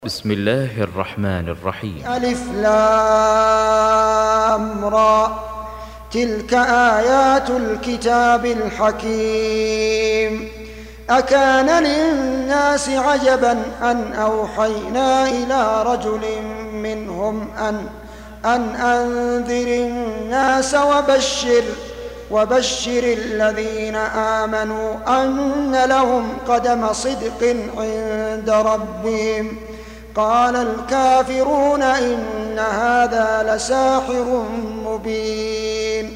بسم الله الرحمن الرحيم. ألف لام را، تلك آيات الكتاب الحكيم. أكان للناس عجبا أن أوحينا إلى رجل منهم أن أنذر الناس وبشر الذين آمنوا أن لهم قدم صدق عند ربهم. قال الكافرون إن هذا لساحر مبين.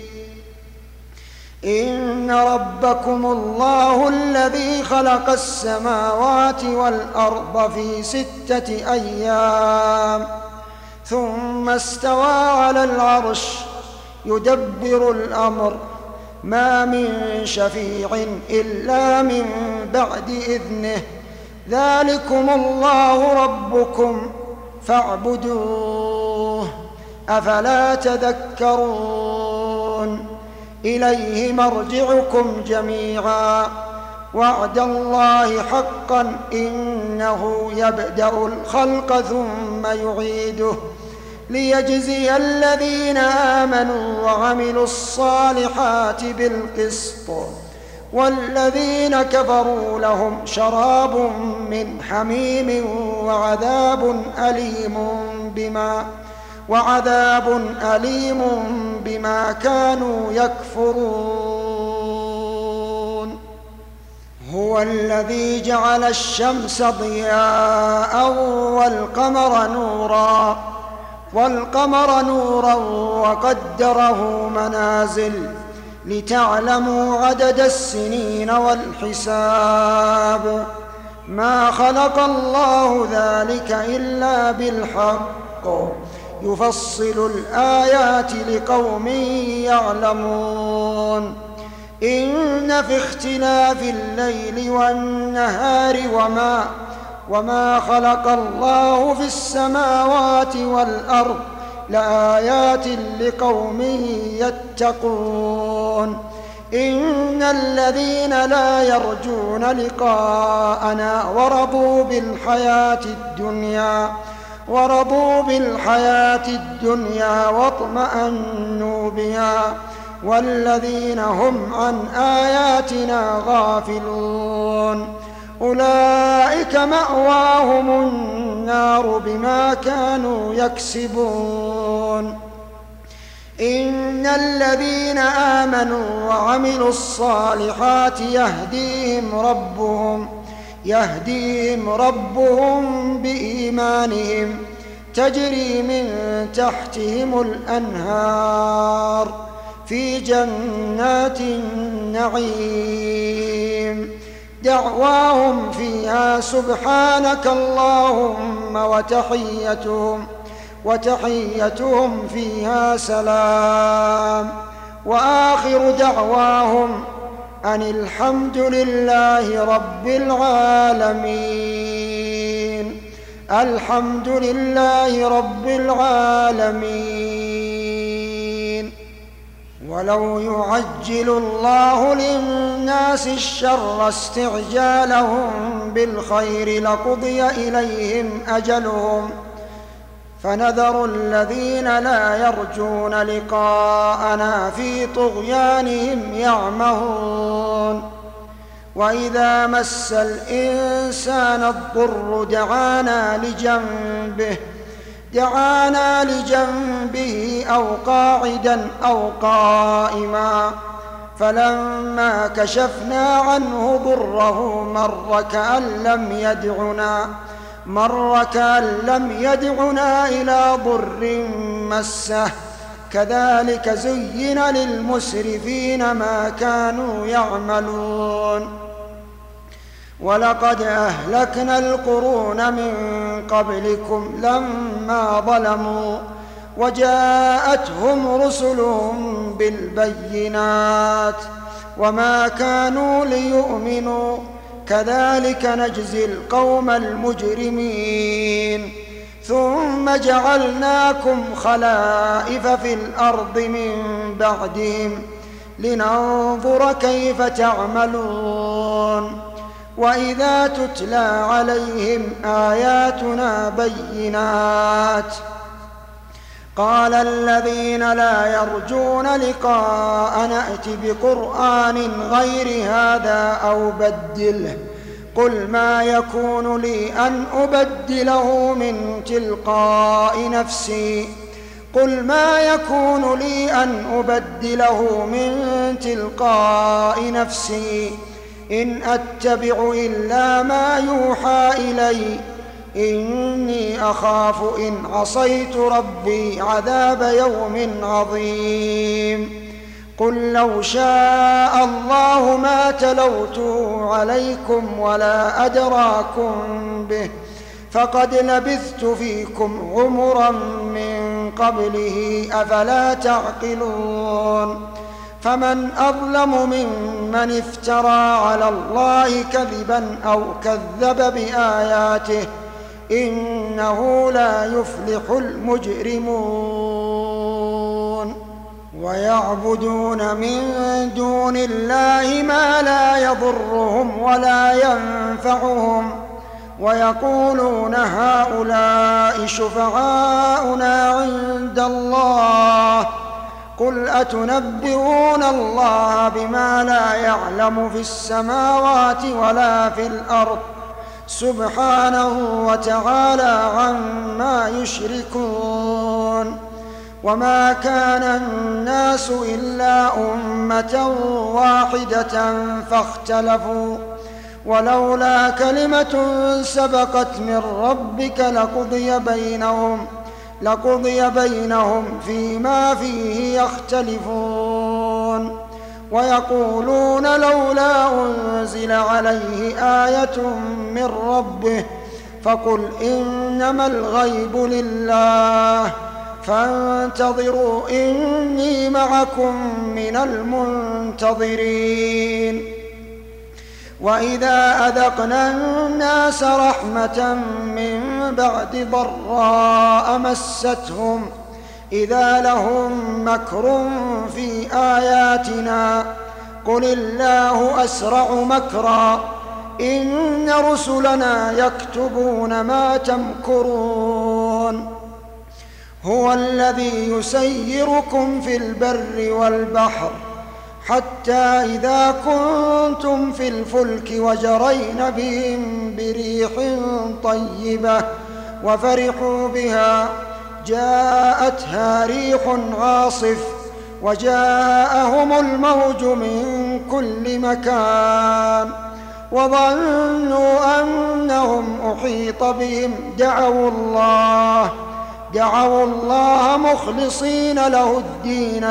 إن ربكم الله الذي خلق السماوات والأرض في 6 أيام ثم استوى على العرش يدبر الأمر، ما من شفيع إلا من بعد إذنه، ذلكم الله ربكم فاعبدوه، أفلا تذكرون. إليه مرجعكم جميعا، وعد الله حقا، إنه يبدأ الخلق ثم يعيده ليجزي الذين آمنوا وعملوا الصالحات بالقسط، والذين كفروا لهم شراب من حميم وعذاب أليم بما كانوا يكفرون. هو الذي جعل الشمس ضياء والقمر نورا وقدره منازل لتعلموا عدد السنين والحساب، ما خلق الله ذلك إلا بالحق، يفصل الآيات لقوم يعلمون. إن في اختلاف الليل والنهار وما خلق الله في السماوات والأرض لآيات لقوم يتقون. إن الذين لا يرجون لقاءنا ورضوا بالحياة الدنيا واطمأنوا بها، والذين هم عن آياتنا غافلون أولئك مأواهم النار بما كانوا يكسبون. إن الذين آمنوا وعملوا الصالحات يهديهم ربهم بإيمانهم، تجري من تحتهم الأنهار في جنات النعيم، دعواهم فيها سبحانك اللهم، وتحيتهم فيها سلام، وآخر دعواهم أن الحمد لله رب العالمين. الحمد لله رب العالمين. ولو يعجل الله للناس الشر استعجالهم بالخير لقضي إليهم أجلهم، فنذر الذين لا يرجون لقاءنا في طغيانهم يعمهون. وإذا مس الإنسان الضر دعانا لجنبه أو قاعدا أو قائما، فلما كشفنا عنه ضره مر كأن لم يدعنا إلى ضر مسه، كذلك زين للمسرفين ما كانوا يعملون. ولقد أهلكنا القرون من قبلكم لما ظلموا وجاءتهم رسلهم بالبينات وما كانوا ليؤمنوا، كذلك نجزي القوم المجرمين. ثم جعلناكم خلائف في الأرض من بعدهم لننظر كيف تعملون. وإذا تتلى عليهم آياتنا بينات قال الذين لا يرجون لقاءنا ائت بقرآن غير هذا أو بدله قل ما يكون لي أن أبدله من تلقاء نفسي إن أتبع إلا ما يوحى إلي إني أخاف إن عصيت ربي عذاب يوم عظيم قل لو شاء الله ما تلوته عليكم ولا أدراكم به فقد لبثت فيكم عمرا من قبله أفلا تعقلون فمن أظلم ممن افترى على الله كذبا أو كذب بآياته إنه لا يفلح المجرمون ويعبدون من دون الله ما لا يضرهم ولا ينفعهم ويقولون هؤلاء شفعاؤنا عند الله قل أتنبئون الله بما لا يعلم في السماوات ولا في الأرض سبحانه وتعالى عما يشركون وما كان الناس إلا أمة واحدة فاختلفوا ولولا كلمة سبقت من ربك لقضي بينهم فيما فيه يختلفون ويقولون لولا أنزل عليه آية من ربه فقل إنما الغيب لله فانتظروا إني معكم من المنتظرين وإذا أذقنا الناس رحمة من بعد ضراء مستهم إذا لهم مكر في آياتنا قل الله أسرع مكرا إن رسلنا يكتبون ما تمكرون هو الذي يسيركم في البر والبحر حتى إذا كنتم في الفلك وجرين بهم بريح طيبة وفرحوا بها جاءتها ريح عاصف وجاءهم الموج من كل مكان وظنوا أنهم أحيط بهم دعوا الله مخلصين له الدين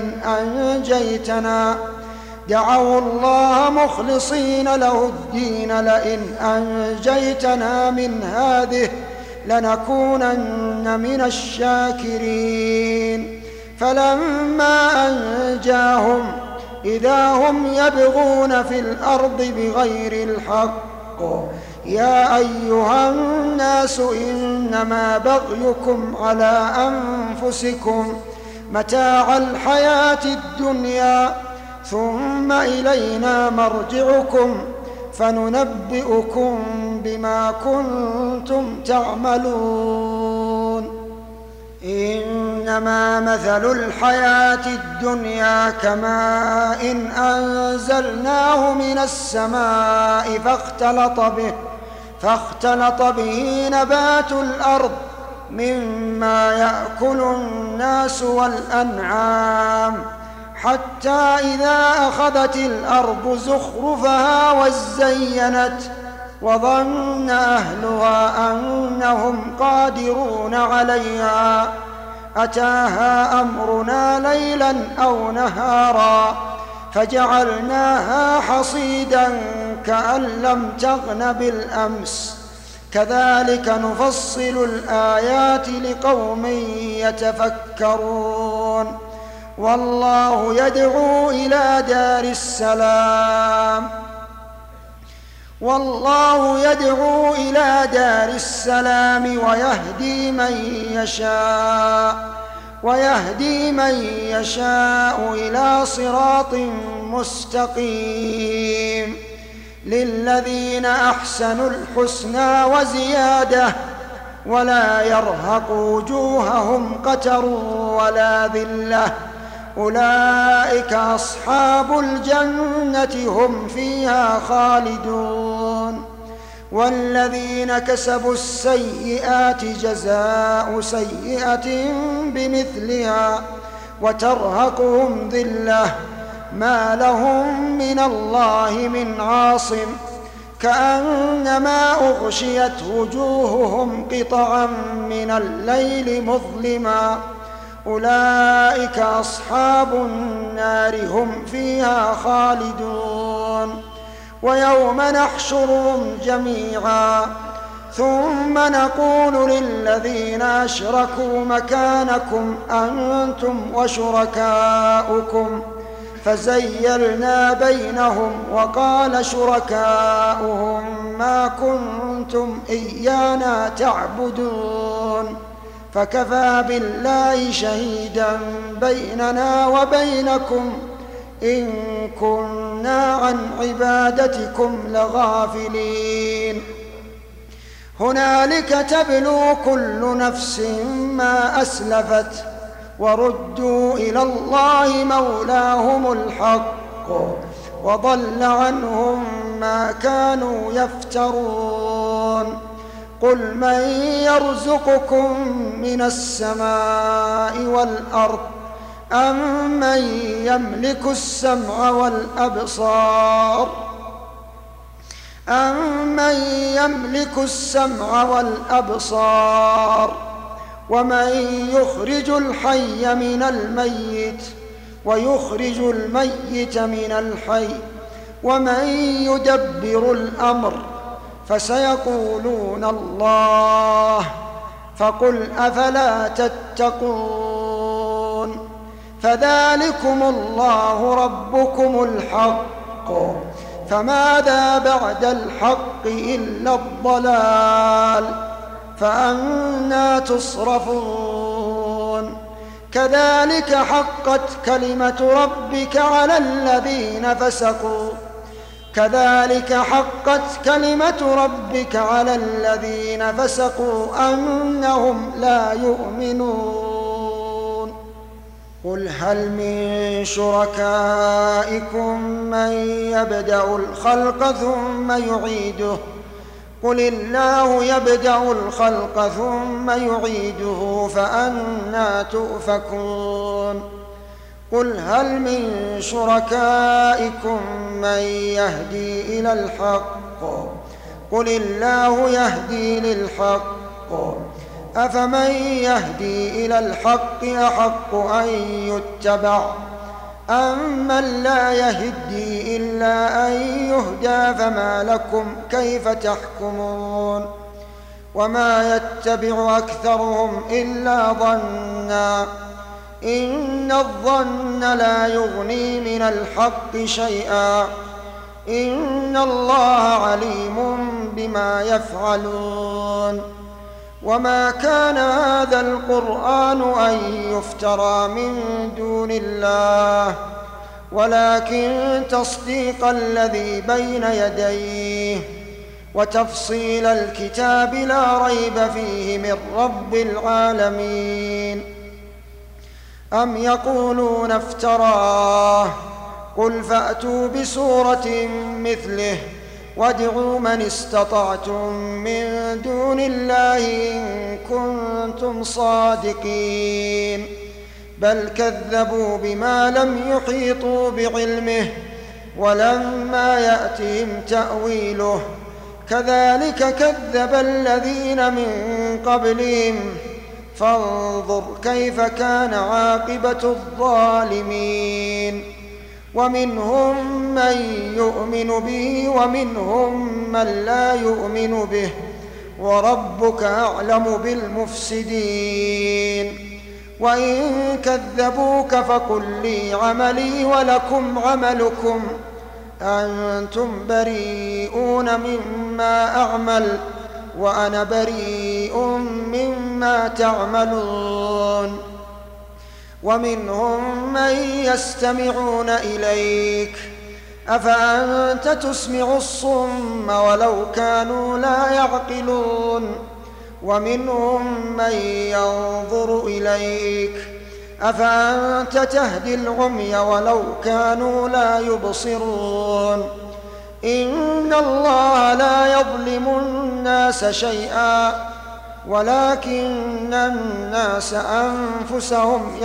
لئن أنجيتنا من هذه لنكونن من الشاكرين فلما أنجاهم إذا هم يبغون في الأرض بغير الحق يا أيها الناس إنما بغيكم على أنفسكم متاع الحياة الدنيا ثم إلينا مرجعكم فننبئكم بما كنتم تعملون إنما مثل الحياة الدنيا كماء أنزلناه من السماء فاختلط به نبات الأرض مما يأكل الناس والأنعام حتى إذا أخذت الأرض زخرفها وزينت وظن أهلها أنهم قادرون عليها أتاها أمرنا ليلا أو نهارا فجعلناها حصيدا كأن لم تغن بالأمس كذلك نفصل الآيات لقوم يتفكرون والله يدعو إلى دار السلام ويهدي من يشاء إلى صراط مستقيم للذين أحسنوا الحسنى وزيادة ولا يرهق وجوههم قتر ولا ذلة أولئك أصحاب الجنة هم فيها خالدون والذين كسبوا السيئات جزاء سيئة بمثلها وترهقهم ذلة ما لهم من الله من عاصم كأنما أغشيت وجوههم قطعا من الليل مظلما أولئك أصحاب النار هم فيها خالدون ويوم نحشرهم جميعا ثم نقول للذين أشركوا مكانكم أنتم وشركاؤكم فزيلنا بينهم وقال شركاؤهم ما كنتم إيانا تعبدون فكفى بالله شهيدا بيننا وبينكم إن كنا عن عبادتكم لغافلين هنالك تبلو كل نفس ما أسلفت وردوا إلى الله مولاهم الحق وضل عنهم ما كانوا يفترون قل من يرزقكم من السماء والأرض أمن يملك السمع والأبصار أمن يملك السمع والأبصار ومن يخرج الحي من الميت ويخرج الميت من الحي ومن يدبر الأمر فسيقولون الله فقل أفلا تتقون فذلكم الله ربكم الحق فماذا بعد الحق إلا الضلال فأنى تصرفون كذلك حقت كلمة ربك على الذين فسقوا أنهم لا يؤمنون قل هل من شركائكم من يبدأ الخلق ثم يعيده قل الله يبدأ الخلق ثم يعيده فأنى تؤفكون قل هل من شركائكم من يهدي إلى الحق قل الله يهدي للحق أفمن يهدي إلى الحق أحق أن يتبع أمن لا يهدي إلا أن يهدى فما لكم كيف تحكمون وما يتبع أكثرهم إلا ظنا إن الظن لا يغني من الحق شيئا إن الله عليم بما يفعلون وما كان هذا القرآن أن يفترى من دون الله ولكن تصديق الذي بين يديه وتفصيل الكتاب لا ريب فيه من رب العالمين أم يقولون افتراه قل فأتوا بسورة مثله وادعوا من استطعتم من دون الله إن كنتم صادقين بل كذبوا بما لم يحيطوا بعلمه ولما يأتهم تأويله كذلك كذب الذين من قبلهم فانظر كيف كان عاقبة الظالمين ومنهم من يؤمن به ومنهم من لا يؤمن به وربك أعلم بالمفسدين وإن كذبوك فقل لي عملي ولكم عملكم أنتم بريئون مما أعمل وأنا بريء مما تعملون ومنهم من يستمعون إليك أفأنت تسمع الصم ولو كانوا لا يعقلون ومنهم من ينظر إليك أفأنت تهدي العمي ولو كانوا لا يبصرون إن الله لا يظلم الناس شيئا ولكن الناس أنفسهم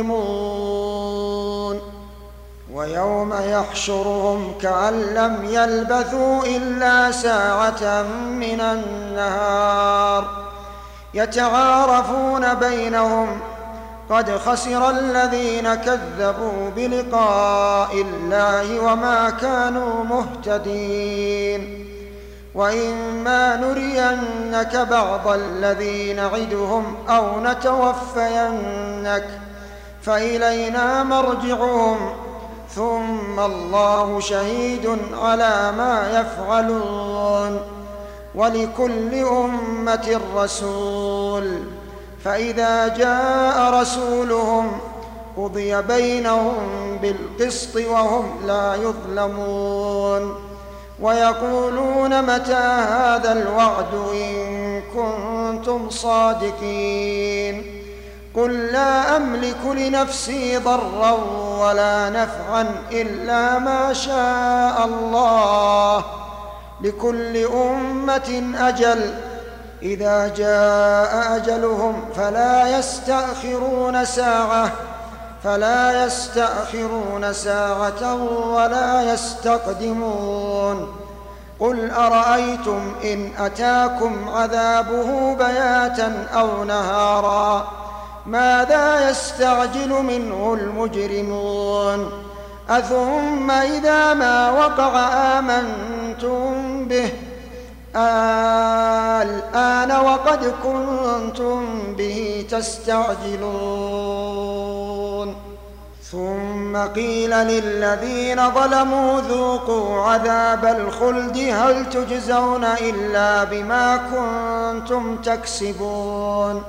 يظلمون ويوم يحشرهم كأن لم يلبثوا إلا ساعة من النهار يتعارفون بينهم قد خسر الذين كذبوا بلقاء الله وما كانوا مهتدين وإما نرينك بعض الذي نعدهم أو نتوفينك فإلينا مرجعهم ثم الله شهيد على ما يفعلون ولكل أمة رسول فإذا جاء رسولهم قضي بينهم بالقسط وهم لا يظلمون ويقولون متى هذا الوعد إن كنتم صادقين قل لا أملك لنفسي ضرا ولا نفعا إلا ما شاء الله لكل أمة أجل إذا جاء أجلهم فلا يستأخرون ساعة ولا يستقدمون قل أرأيتم إن أتاكم عذابه بياتا أو نهارا ماذا يستعجل منه المجرمون أثم إذا ما وقع آمنتم به الآن وقد كنتم به تستعجلون ثم قيل للذين ظلموا ذوقوا عذاب الخلد هل تجزون إلا بما كنتم تكسبون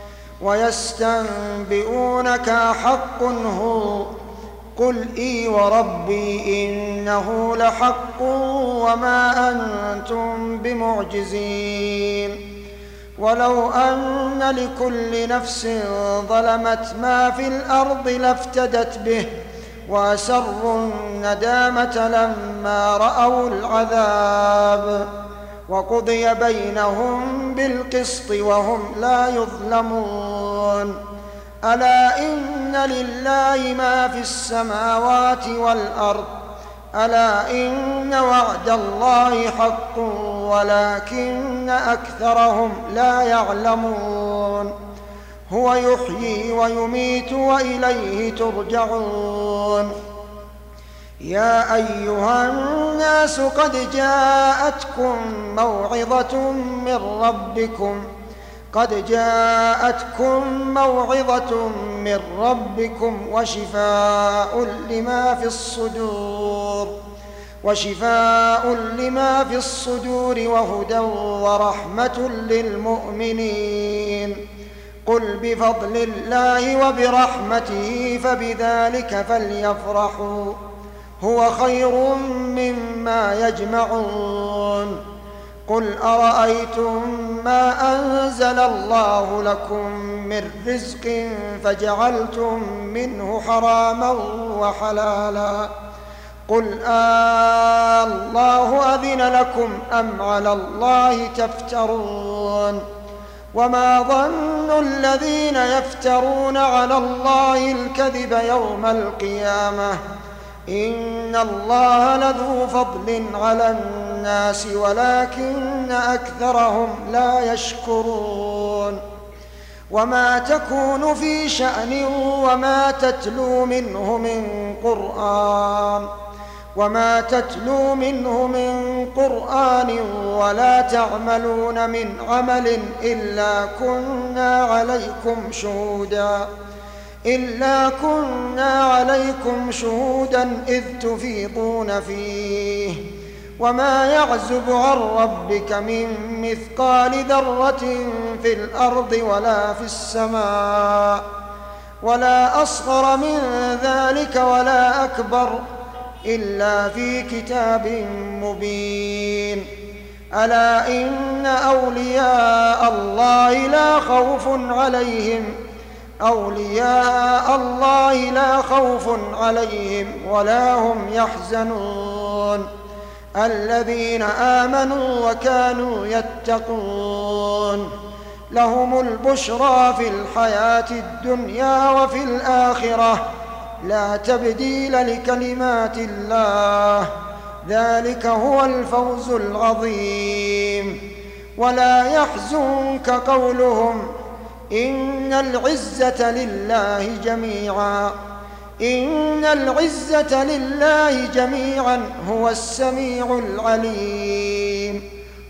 ويستنبئونك حق هو قل إي وربي إنه لحق وما أنتم بمعجزين ولو أن لكل نفس ظلمت ما في الأرض لافتدت به وأسروا الندامة لما رأوا العذاب وقضي بينهم بالقسط وهم لا يظلمون ألا إن لله ما في السماوات والأرض ألا إن وعد الله حق ولكن أكثرهم لا يعلمون هو يحيي ويميت وإليه ترجعون يا أيها الناس قد جاءتكم موعظة من ربكم وشفاء لما في الصدور وهدى ورحمة للمؤمنين قل بفضل الله وبرحمته فبذلك فليفرحوا هو خير مما يجمعون قل أرأيتم ما أنزل الله لكم من رزق فجعلتم منه حراما وحلالا قل الله أذن لكم أم على الله تفترون وما ظن الذين يفترون على الله الكذب يوم القيامة إن الله لذو فضل على الناس ولكن أكثرهم لا يشكرون وما تكون في شأن وما تتلو منه من قرآن ولا تعملون من عمل إلا كنا عليكم شهودا إذ تفيضون فيه وما يعزب عن ربك من مثقال ذرة في الأرض ولا في السماء ولا أصغر من ذلك ولا أكبر إلا في كتاب مبين. ألا إن أولياء الله لا خوف عليهم ولا هم يحزنون الذين آمنوا وكانوا يتقون لهم البشرى في الحياة الدنيا وفي الآخرة لا تبديل لكلمات الله ذلك هو الفوز العظيم. ولا يحزنك قولهم إن العزة لله جميعا هو السميع العليم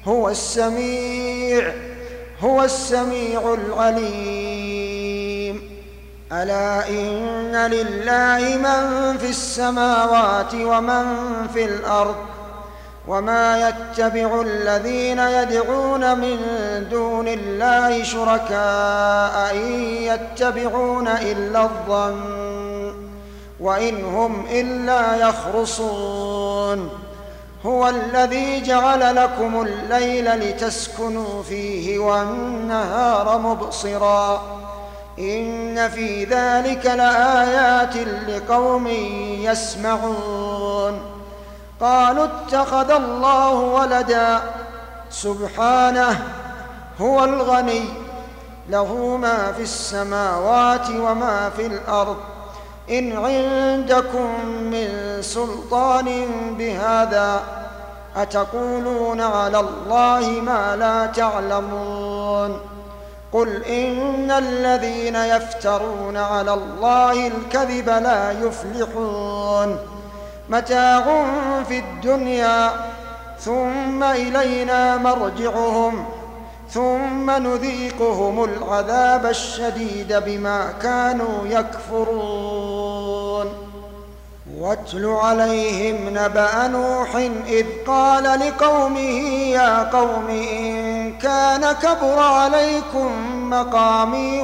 هو السميع العليم. ألا إن لله من في السماوات ومن في الأرض وما يتبع الذين يدعون من دون الله شركاء إن يتبعون إلا الظن وإن هم إلا يخرصون. هو الذي جعل لكم الليل لتسكنوا فيه والنهار مبصرا إن في ذلك لآيات لقوم يسمعون. قالوا اتخذ الله ولدا سبحانه هو الغني له ما في السماوات وما في الأرض إن عندكم من سلطان بهذا أتقولون على الله ما لا تعلمون. قل إن الذين يفترون على الله الكذب لا يفلحون متاع في الدنيا ثم إلينا مرجعهم ثم نذيقهم العذاب الشديد بما كانوا يكفرون. واتل عليهم نبأ نوح إذ قال لقومه يا قوم إن كان كبر عليكم مقامي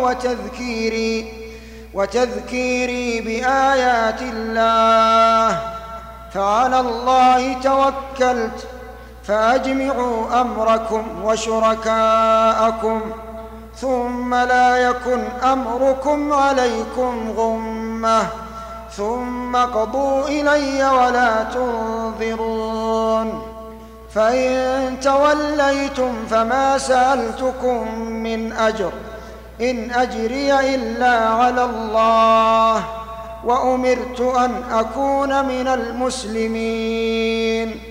وتذكيري بآيات الله فعلى الله توكلت فأجمعوا أمركم وشركاءكم ثم لا يكن أمركم عليكم غمة ثم قضوا إلي ولا تنظرون. فإن توليتم فما سألتكم من أجر إن أجري إلا على الله وأمرت أن أكون من المسلمين.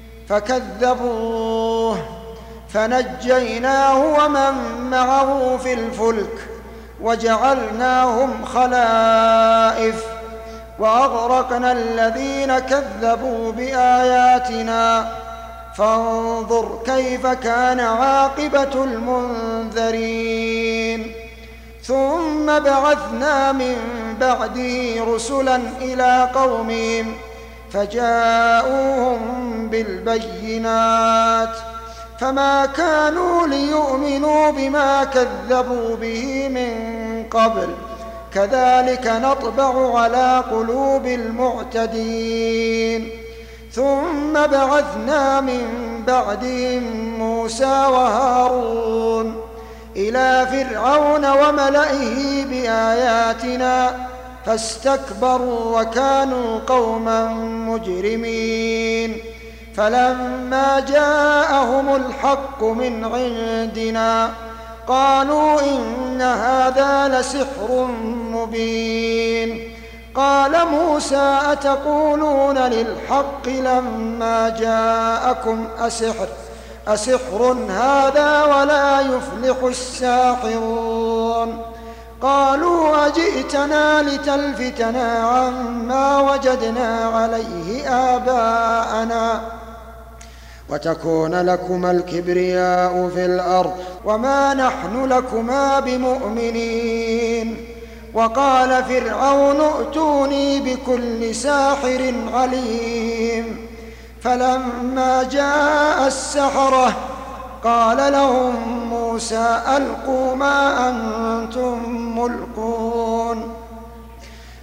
فكذبوه فنجيناه ومن معه في الفلك وجعلناهم خلائف وأغرقنا الذين كذبوا بآياتنا فانظر كيف كان عاقبة المنذرين. ثم بعثنا من بعده رسلا إلى قومهم فجاءوهم بالبينات فما كانوا ليؤمنوا بما كذبوا به من قبل كذلك نطبع على قلوب المعتدين. ثم بعثنا من بعدهم موسى وهارون إلى فرعون وملئه بآياتنا فاستكبروا وكانوا قوما مجرمين. فلما جاءهم الحق من عندنا قالوا إن هذا لسحر مبين. قال موسى أتقولون للحق لما جاءكم أسحر هذا ولا يفلح الساحرون. قالوا أجئتنا لتلفتنا عما وجدنا عليه آباءنا وتكون لكما الكبرياء في الأرض وما نحن لكما بمؤمنين. وقال فرعون ائتوني بكل ساحر عليم. فلما جاء السحرة قال لهم موسى ألقوا ما أنتم ملقون.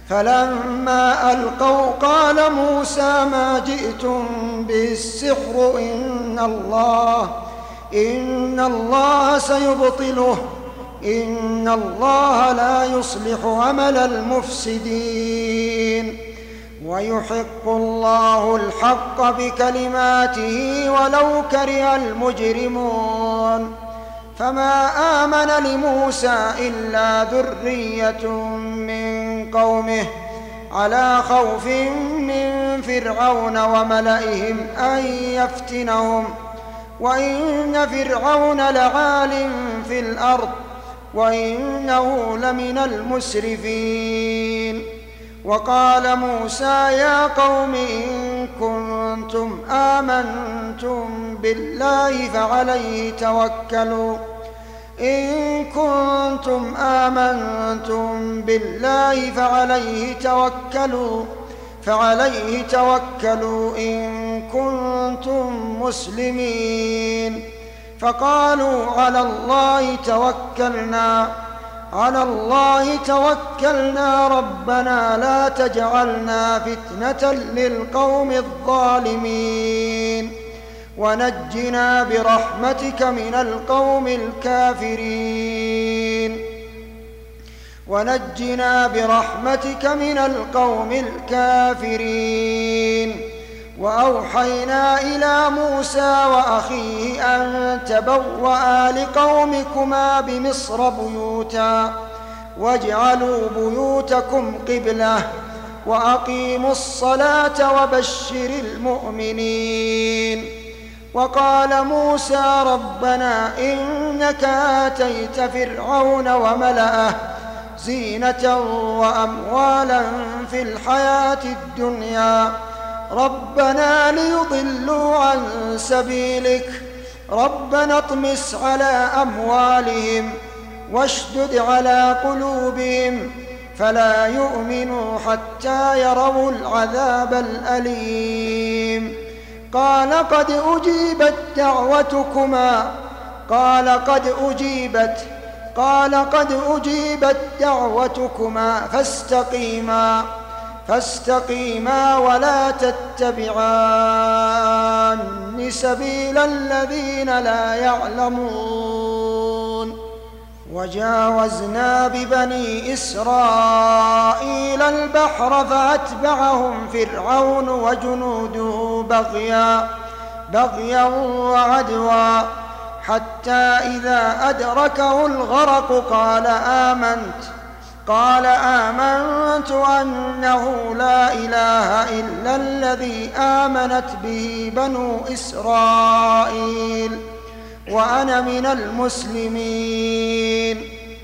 فلما ألقوا قال موسى ما جئتم به السحر إن الله سيبطله إن الله لا يصلح عمل المفسدين ويحق الله الحق بكلماته ولو كره المجرمون فما آمن لموسى إلا ذرية من قومه على خوف من فرعون وملئهم أن يفتنهم وإن فرعون لعال في الأرض وإنه لمن المسرفين وقال موسى يا قوم إن كنتم آمنتم بالله فعليه توكلوا إن كنتم مسلمين فقالوا على الله توكلنا ربنا لا تجعلنا فتنة للقوم الظالمين ونجنا برحمتك من القوم الكافرين وأوحينا إلى موسى وأخيه أن تبوأ لقومكما بمصر بيوتا واجعلوا بيوتكم قبلة وأقيموا الصلاة وبشر المؤمنين وقال موسى ربنا إنك آتيت فرعون وملأه زينة وأموالا في الحياة الدنيا ربنا ليضلوا عن سبيلك ربنا اطمس على أموالهم واشدد على قلوبهم فلا يؤمنوا حتى يروا العذاب الأليم قال قد أجيبت دعوتكما فاستقيما ولا تتبعان سبيل الذين لا يعلمون وجاوزنا ببني إسرائيل البحر فأتبعهم فرعون وجنوده بغيا وعدوا حتى إذا أدركه الغرق قال آمنت أنه لا إله إلا الذي آمنت به بنو إسرائيل وأنا من المسلمين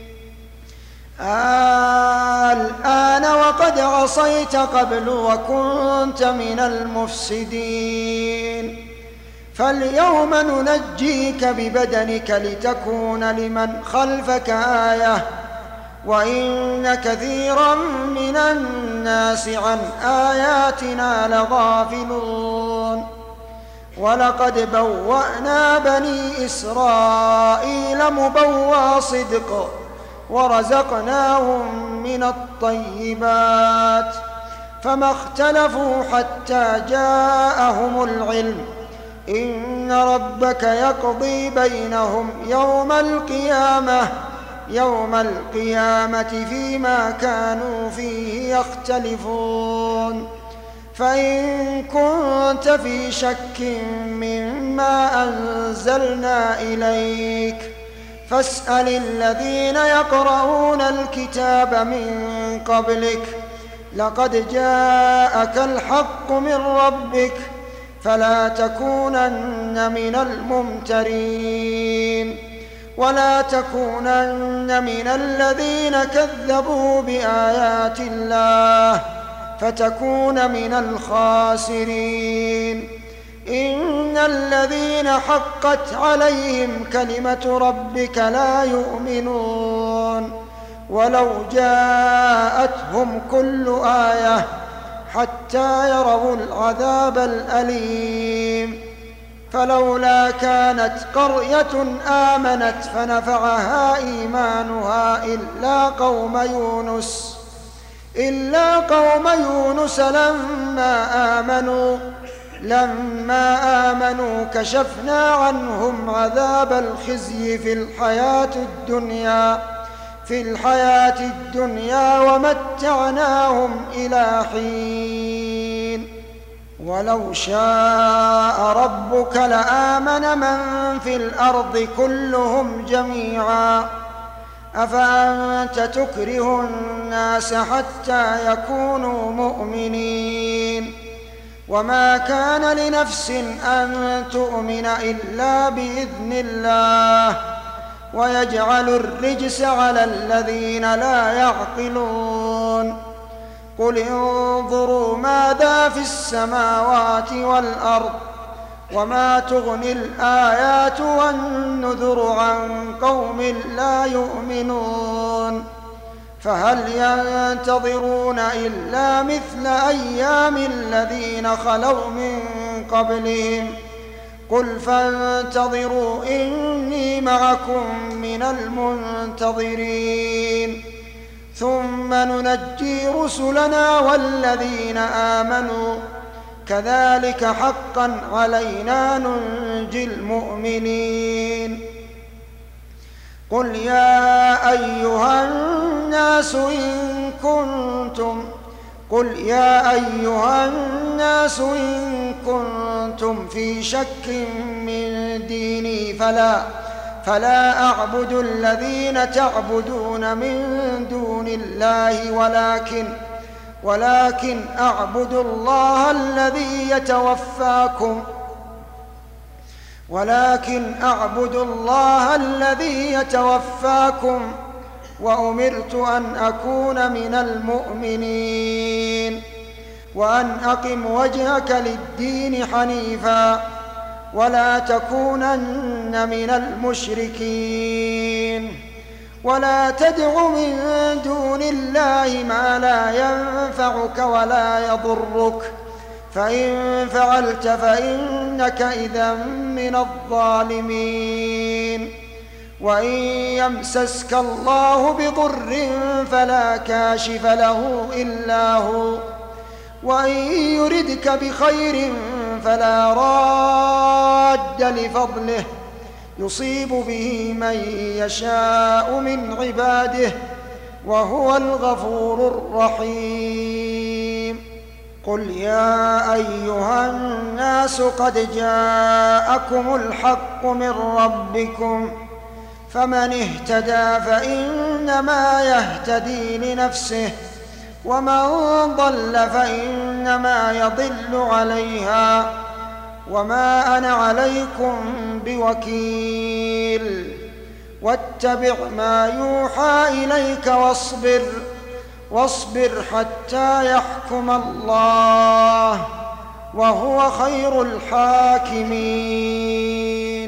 الآن وقد عصيت قبل وكنت من المفسدين فاليوم ننجيك ببدنك لتكون لمن خلفك آية وإن كثيرا من الناس عن آياتنا لغافلون ولقد بوأنا بني إسرائيل مبوى صدق ورزقناهم من الطيبات فما اختلفوا حتى جاءهم العلم إن ربك يقضي بينهم يوم القيامة فيما كانوا فيه يختلفون فإن كنت في شك مما أنزلنا إليك فاسأل الذين يقرؤون الكتاب من قبلك لقد جاءك الحق من ربك فلا تكونن من الممترين ولا تكونن من الذين كذبوا بآيات الله فتكون من الخاسرين إن الذين حقت عليهم كلمة ربك لا يؤمنون ولو جاءتهم كل آية حتى يروا العذاب الأليم فلولا كانت قرية آمنت إلا قوم يونس لما آمنوا كشفنا عنهم عذاب الخزي في الحياة الدنيا ومتعناهم إلى حين ولو شاء ربك لآمن من في الأرض كلهم جميعا أفأنت تكره الناس حتى يكونوا مؤمنين وما كان لنفس أن تؤمن إلا بإذن الله ويجعل الرجس على الذين لا يعقلون قل انظروا ماذا في السماوات والأرض وما تغني الآيات والنذر عن قوم لا يؤمنون فهل ينتظرون إلا مثل أيام الذين خلوا من قبلهم قل فانتظروا إني معكم من المنتظرين ثم ننجي رسلنا والذين آمنوا كذلك حقا علينا ننجي المؤمنين قل يا أيها الناس إن كنتم في شك من ديني فلا أعبد الذين تعبدون من دون الله ولكن أعبد الله الذي يتوفاكم وأمرت أن أكون من المؤمنين وأن أقم وجهك للدين حنيفا ولا تكونن من المشركين ولا تدع من دون الله ما لا ينفعك ولا يضرك فإن فعلت فإنك إذا من الظالمين وإن يمسسك الله بضر فلا كاشف له إلا هو وإن يردك بخير فلا راد لفضله يصيب به من يشاء من عباده وهو الغفور الرحيم قل يا أيها الناس قد جاءكم الحق من ربكم فمن اهتدى فإنما يهتدي لنفسه ومن ضل فإنما يضل عليها وما أنا عليكم بوكيل واتبع ما يوحى إليك واصبر حتى يحكم الله وهو خير الحاكمين